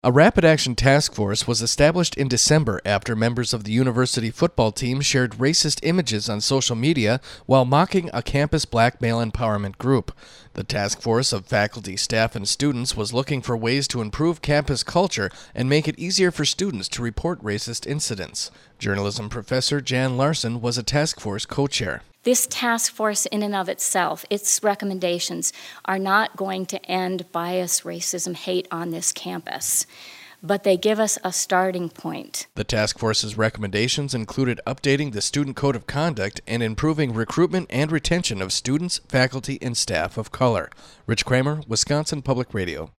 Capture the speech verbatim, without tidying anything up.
A rapid action task force was established in December after members of the university football team shared racist images on social media while mocking a campus black male empowerment group. The task force of faculty, staff, and students was looking for ways to improve campus culture and make it easier for students to report racist incidents. Journalism professor Jan Larson was a task force co-chair. This task force in and of itself, its recommendations, are not going to end bias, racism, hate on this campus, but they give us a starting point. The task force's recommendations included updating the Student Code of Conduct and improving recruitment and retention of students, faculty, and staff of color. Rich Kramer, Wisconsin Public Radio.